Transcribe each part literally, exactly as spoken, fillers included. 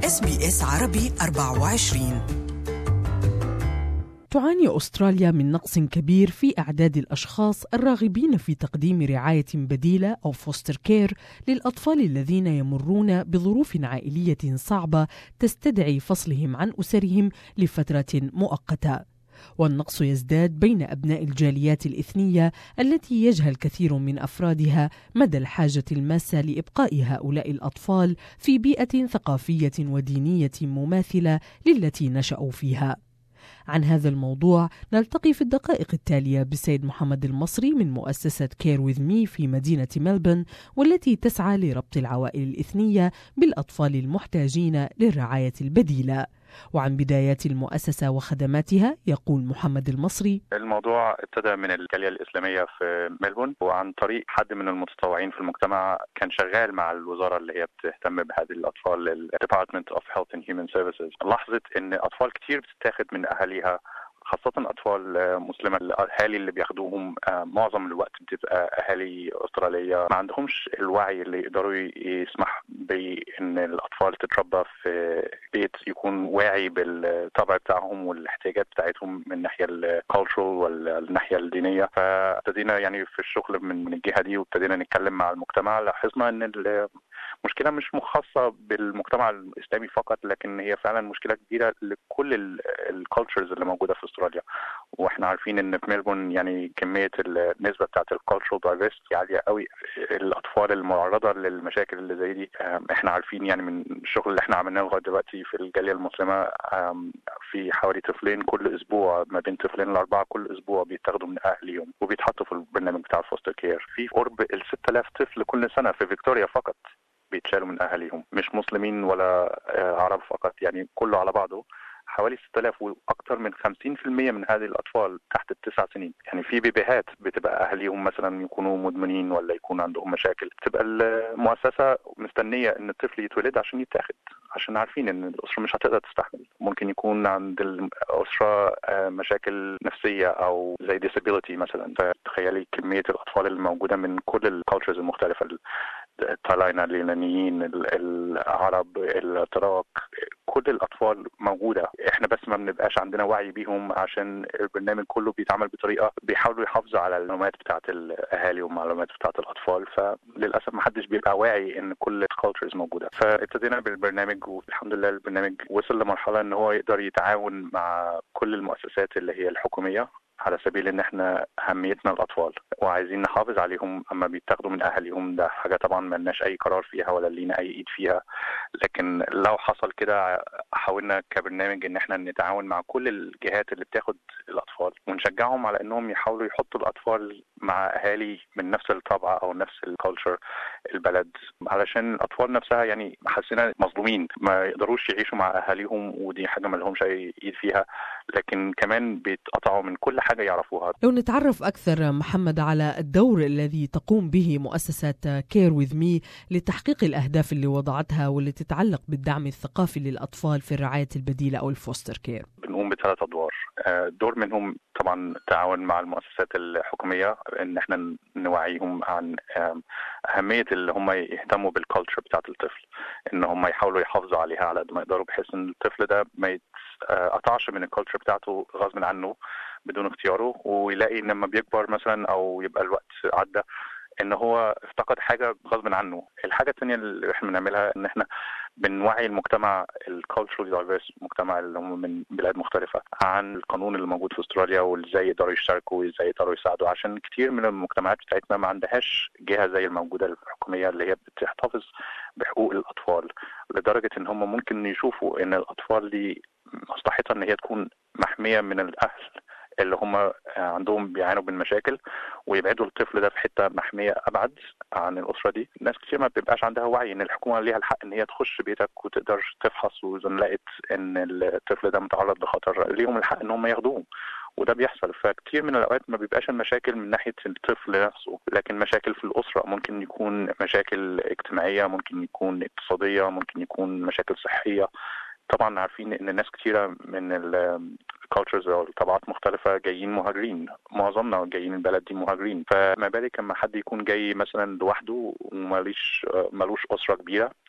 إس بي إس عربي أربعة وعشرين. تعاني أستراليا من نقص كبير في أعداد الأشخاص الراغبين في تقديم رعاية بديلة أو فوستر كير للأطفال الذين يمرون بظروف عائلية صعبة تستدعي فصلهم عن أسرهم لفترة مؤقتة. والنقص يزداد بين أبناء الجاليات الإثنية التي يجهل كثير من أفرادها مدى الحاجة الماسة لإبقاء هؤلاء الأطفال في بيئة ثقافية ودينية مماثلة للتي نشأوا فيها. عن هذا الموضوع نلتقي في الدقائق التالية بالسيد محمد المصري من مؤسسة كير ويذ مي في مدينة ملبورن، والتي تسعى لربط العوائل الإثنية بالأطفال المحتاجين للرعاية البديلة. وعن بدايات المؤسسة وخدماتها يقول محمد المصري: الموضوع ابتدى من الجالية الإسلامية في ملبورن، وعن طريق حد من المتطوعين في المجتمع كان شغال مع الوزارة اللي هي بتهتم بهذه الأطفال، ال Department of Health and Human Services. لاحظت إن أطفال كتير بتتاخد من أهاليها، خاصة أطفال مسلمة. الأهالي اللي بياخدوهم معظم الوقت بتبقى أهالي أسترالية ما عندهمش الوعي اللي يقدروا يسمح بأن الأطفال تتربى في بيت يكون واعي بالطبع بتاعهم والاحتياجات بتاعتهم من الناحية الكالتشرال والناحية الدينية. فابتدينا يعني في الشغل من الجهة دي، وابتدينا نتكلم مع المجتمع. لاحظنا أن المشكلة مش مخصصة بالمجتمع الإسلامي فقط، لكن هي فعلا مشكلة كبيرة لكل الكالتشرز اللي موجودة في استراليا. واحنا عارفين ان في ملبورن يعني كمية النسبة بتاعت الكالتشرال دايفرستي عالية قوي. الأطفال المعرضة للمشاكل اللي زي دي احنا عارفين يعني من الشغل اللي احنا عملناه لغاية دلوقتي في الجالية المسلمة، في حوالي طفلين كل أسبوع، ما بين طفلين لأربعة كل أسبوع بيتاخدوا من أهليهم وبيتحطوا في البرنامج بتاع الفوستر كير. في قرب ال ستة آلاف طفل كل سنة في فيكتوريا فقط بيتشالوا من أهاليهم، مش مسلمين ولا عرب فقط، يعني كله على بعضه حوالي ستة آلاف، وأكثر من خمسين بالمئة من هذه الأطفال تحت التسع سنين. يعني في بيبيهات بتبقى أهاليهم مثلا يكونوا مدمنين ولا يكون عندهم مشاكل، بتبقى المؤسسة مستنية إن الطفل يتولد عشان يتاخد، عشان عارفين إن الأسرة مش هتقدر تستحمل. ممكن يكون عند الأسرة مشاكل نفسية أو زي disability مثلا. فتخيلي كمية الأطفال الموجودة من كل الكالتشرز المختلفة، الطلاينة، اليونانيين، العرب، التراك، كل الأطفال موجودة. احنا بس ما بنبقاش عندنا وعي بيهم، عشان البرنامج كله بيتعمل بطريقة بيحاولوا يحافظوا على المعلومات بتاعة الأهالي والمعلومات بتاعة الأطفال. فللأسف ما حدش بيبقى واعي إن كل الكالتشرز موجودة. فابتدينا بالبرنامج، والحمد لله البرنامج وصل لمرحلة إن هو يقدر يتعاون مع كل المؤسسات اللي هي الحكومية، على سبيل ان احنا اهميتنا الاطفال وعايزين نحافظ عليهم اما بيتاخدوا من اهاليهم. ده حاجه طبعا ما لناش اي قرار فيها ولا لينا اي ايد فيها، لكن لو حصل كده حاولنا كبرنامج ان احنا نتعاون مع كل الجهات اللي بتاخد الاطفال ونشجعهم على انهم يحاولوا يحطوا الاطفال مع اهالي من نفس الطبع او نفس الكالتشر البلد، علشان الاطفال نفسها يعني حاسين مظلومين، ما يقدروش يعيشوا مع اهاليهم، ودي حاجه ما لهمش اي ايد فيها، لكن كمان بيتقطعوا من كل حاجة يعرفوها. لو نتعرف أكثر محمد على الدور الذي تقوم به مؤسسة كير ويذ مي لتحقيق الأهداف اللي وضعتها واللي تتعلق بالدعم الثقافي للأطفال في الرعاية البديلة أو الفوستر كير. بنقوم بثلاث أدوار. دور منهم طبعا التعاون مع المؤسسات الحكومية، ان احنا نوعيهم عن أهمية اللي هم يهتموا بالكالتشر بتاعت الطفل، ان هم يحاولوا يحافظوا عليها على قد ما يقدروا، بحيث ان الطفل ده ما يتقطعش من الكالتشر بتاعته غصب عنه بدون اختياره، ويلاقي ان لما بيكبر مثلا او يبقى الوقت عدى ان هو افتقد حاجه غصب عنه. الحاجه الثانيه اللي احنا بنعملها ان احنا بنوعي المجتمع الكالتشرال دايفيرس، المجتمع اللي هم من بلاد مختلفه، عن القانون اللي موجود في استراليا وازاي يقدروا يشاركوا وازاي يقدروا يساعدوا، عشان كتير من المجتمعات بتاعتنا ما عندهاش جهه زي الموجوده الحكوميه اللي هي بتحتفظ بحقوق الاطفال، لدرجه ان هم ممكن يشوفوا ان الاطفال دي مصلحتها ان هي تكون محميه من الاهل اللي هم عندهم بيعانوا من مشاكل، ويبعدوا الطفل ده في حته محميه ابعد عن الاسره دي. ناس كتير ما بتبقاش عندها وعي ان الحكومه ليها الحق ان هي تخش بيتك وتقدر تفحص، واذا لقيت ان الطفل ده متعرض لخطر ليهم الحق ان هم ياخدوه، وده بيحصل. فكتير من الاوقات ما بيبقاش المشاكل من ناحيه الطفل نفسه، لكن مشاكل في الاسره، ممكن يكون مشاكل اجتماعيه، ممكن يكون اقتصاديه، ممكن يكون مشاكل صحيه. طبعا عارفين ان ناس كتيره من الكالتشرز او الطبقات مختلفه جايين مهاجرين، معظمنا جايين البلد دي مهاجرين، فما بالك لما حد يكون جاي مثلا لوحده وماليش مالوش اسره كبيره،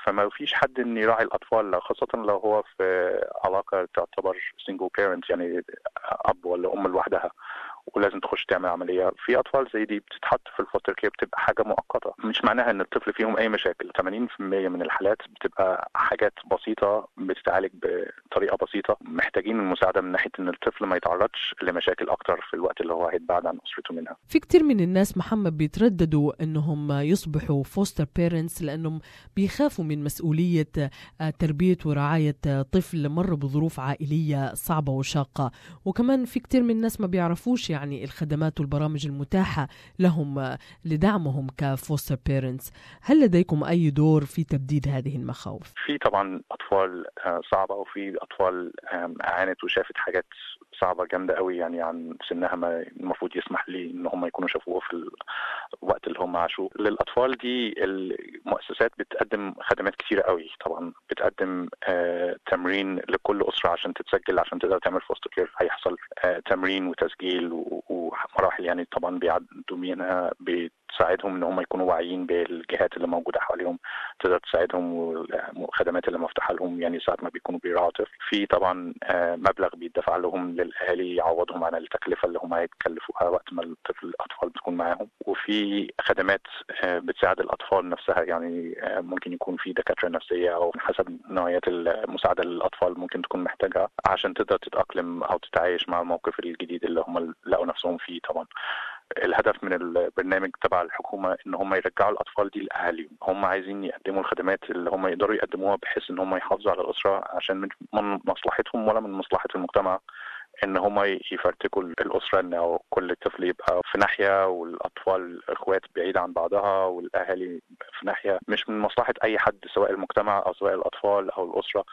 فما فيش حد ان يراعي الاطفال، خاصه لو هو في علاقه تعتبر single parent، يعني اب ولا ام لوحدها ولازم تخش تعمل عمليه. في اطفال زي دي بتتحط في الفوستر كير، بتبقى حاجه مؤقته، مش معناها ان الطفل فيهم اي مشاكل. ثمانين بالمئة من الحالات بتبقى حاجات بسيطه بتتعالج بطريقه بسيطه، محتاجين المساعده من ناحيه ان الطفل ما يتعرضش لمشاكل اكتر في الوقت اللي هو هيتبعد عن اسرته منها. في كتير من الناس محمد بيترددوا انهم يصبحوا فوستر بيرنتس لانهم بيخافوا من مسؤوليه تربيه ورعايه طفل مر بظروف عائليه صعبه وشاقه، وكمان في كتير من الناس ما بيعرفوش يعني الخدمات والبرامج المتاحة لهم لدعمهم كفوستر بيرنتس. هل لديكم أي دور في تبديد هذه المخاوف؟ في طبعا أطفال صعبة، وفي أطفال عانت وشافت حاجات صعبة جامدة قوي يعني عن سنها ما المفروض يسمح لي إن هم يكونوا شافوه في الوقت اللي هم عاشوه. للأطفال دي المؤسسات بتقدم خدمات كتيرة قوي. طبعا بتقدم آه تمرين لكل أسرة عشان تتسجل عشان تقدر تعمل فوستر كير. هيحصل آه تمرين وتسجيل ومراحل يعني طبعا بيعدوا منها، تساعدهم ان هم يكونوا واعيين بالجهات اللي موجوده حواليهم، تقدر تساعدهم والخدمات اللي مفتوحه لهم يعني ساعه ما بيكونوا بيراعوا طفل. في طبعا مبلغ بيدفع لهم للاهالي يعوضهم عن التكلفه اللي هم هيتكلفوها وقت ما الطفل الاطفال بتكون معاهم. وفي خدمات بتساعد الاطفال نفسها، يعني ممكن يكون في دكاتره نفسيه او حسب نوعيات المساعده للاطفال ممكن تكون محتاجها عشان تقدر تتاقلم او تتعايش مع الموقف الجديد اللي هم لقوا نفسهم فيه. طبعا الهدف من البرنامج تبع الحكومة ان هم يرجعوا الاطفال دي لاهاليهم. هم عايزين يقدموا الخدمات اللي هم يقدروا يقدموها بحيث ان هم يحافظوا على الاسرة، عشان من مصلحتهم ولا من مصلحة المجتمع ان هم يفرتكوا الاسرة، ان كل طفل يبقى في ناحية والاطفال اخوات بعيد عن بعضها والاهالي في ناحية. مش من مصلحة اي حد سواء المجتمع او سواء الاطفال او الاسرة،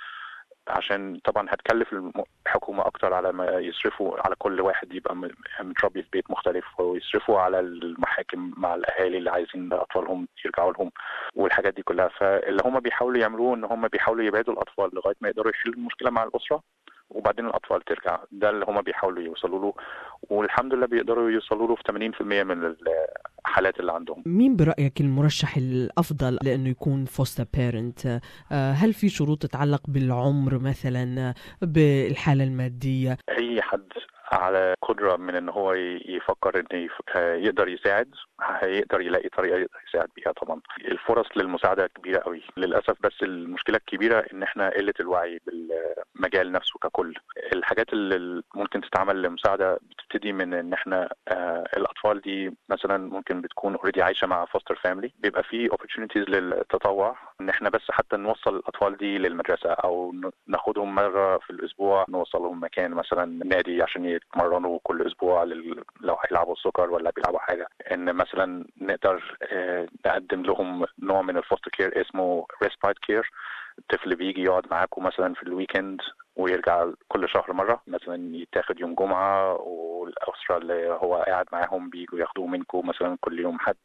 عشان طبعا هتكلف الحكومة اكتر على ما يصرفوا على كل واحد يبقى متربي في بيت مختلف، ويصرفوا على المحاكم مع الاهالي اللي عايزين اطفالهم يرجعوا لهم والحاجات دي كلها. فاللي هم بيحاولوا يعملوه ان هم بيحاولوا يبعدوا الاطفال لغاية ما يقدروا يحلوا المشكلة مع الاسرة، وبعدين الاطفال ترجع. ده اللي هم بيحاولوا يوصلوا له، والحمد لله بيقدروا يوصلوا له في ثمانين بالمئة من الحالات اللي عندهم. مين برأيك المرشح الافضل لانه يكون فوستر بيرنت؟ هل في شروط تتعلق بالعمر مثلا، بالحالة المادية؟ اي حد على قدرة من ان هو يفكر ان يقدر يساعد هيقدر يلاقي طريقة يقدر يساعد بيها. طبعا الفرص للمساعدة كبيرة قوي للأسف، بس المشكلة الكبيرة ان احنا قلة الوعي بالمجال نفسه ككل. الحاجات اللي ممكن تتعمل لمساعدة بتبتدي من ان احنا آه الاطفال دي مثلا ممكن بتكون اوريدي عايشة مع فوستر فاميلي، بيبقى في opportunities للتطوع ان احنا بس حتى نوصل الاطفال دي للمدرسة او ناخدهم مرة في الاسبوع نوصلهم مكان مثلا نادي عشان يتمرنوا كل اسبوع لل... لو هيلعبوا السكر ولا بيلعبوا حاجة. ان مثلا نقدر آه نقدم لهم نوع من الفوستر كير اسمه respite كير. الطفل بيجي يقعد معاكم مثلا في الويكند ويرجع كل شهر مرة، مثلا يتاخد يوم جمعة، والأسرة اللي هو قاعد معاهم بيجوا ياخدوه منكم مثلا كل يوم حد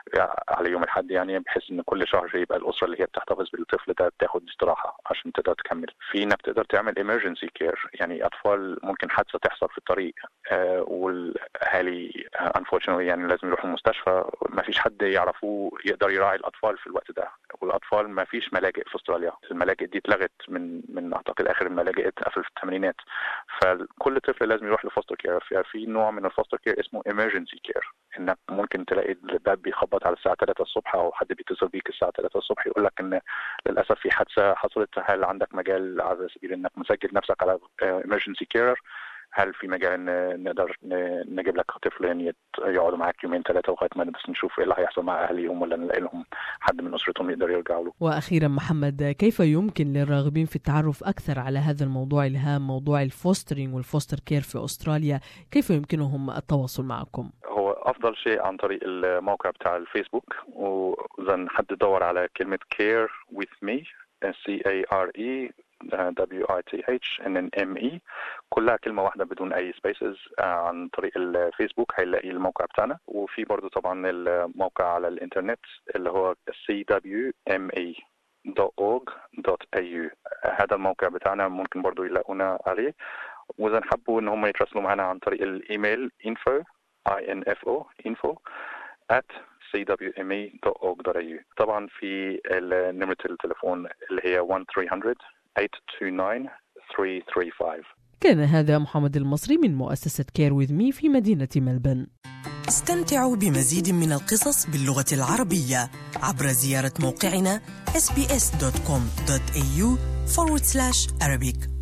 على يوم الحد، يعني بحيث ان كل شهر يبقى الأسرة اللي هي بتحتفظ بالطفل ده تاخد استراحة عشان تقدر تكمل. في انك تقدر تعمل emergency care، يعني أطفال ممكن حادثة تحصل في الطريق آه والأهالي آه unfortunately يعني لازم يروحوا المستشفى، ما فيش حد يعرفوه يقدر يراعي الأطفال في الوقت ده. والأطفال ما فيش ملاجئ في أستراليا، الملاجئ دي اتلغت من من أعتقد آخر الملاجئ اتقفل في الثمانينات. فكل طفل لازم يروح لفوستر كير. في نوع من الفوستر كير اسمه emergency care، انك ممكن تلاقي الباب بيخبط على الساعه ثلاثة الصبح او حد بيتصل بيك الساعه ثلاثة الصبح يقول لك ان للاسف في حادثه حصلت، هل عندك مجال على سبيل انك مسجل نفسك على emergency care؟ هل في مجال ان نقدر نجيب لك طفلين يقعدوا معاك يومين ثلاثه لغايه ما بس نشوف ايه اللي هيحصل مع اهاليهم ولا نلاقي لهم حد من اسرتهم يقدر يرجعوا له. واخيرا محمد، كيف يمكن للراغبين في التعرف اكثر على هذا الموضوع الهام، موضوع الفوسترينج والفوستر كير في استراليا، كيف يمكنهم التواصل معكم؟ هو افضل شيء عن طريق الموقع بتاع الفيسبوك، واذا حد دور على كلمه care with me C A R E W I T H N N M E كلها كلمة واحدة بدون أي سبيسز عن طريق الفيسبوك هيلاقي الموقع بتاعنا. وفي برضو طبعا الموقع على الإنترنت اللي هو سي دبليو إم إي دوت أورج دوت إيه يو. هذا الموقع بتاعنا ممكن برضو يلاقونا عليه. وإذا حبوا إن هم يترسلوا معنا عن طريق الإيميل info info info at سي دبليو ام اي دوت اورج دوت اي يو. طبعا في نمرة التليفون اللي هي واحد ثلاثمية ثمانية اتنين تسعة ثلاثة ثلاثة خمسة. كان هذا محمد المصري من مؤسسة كير ويذ مي في مدينة ملبن. استمتعوا بمزيد من القصص باللغة العربية عبر زيارة موقعنا إس بي إس دوت كوم دوت إيه يو forward slash Arabic.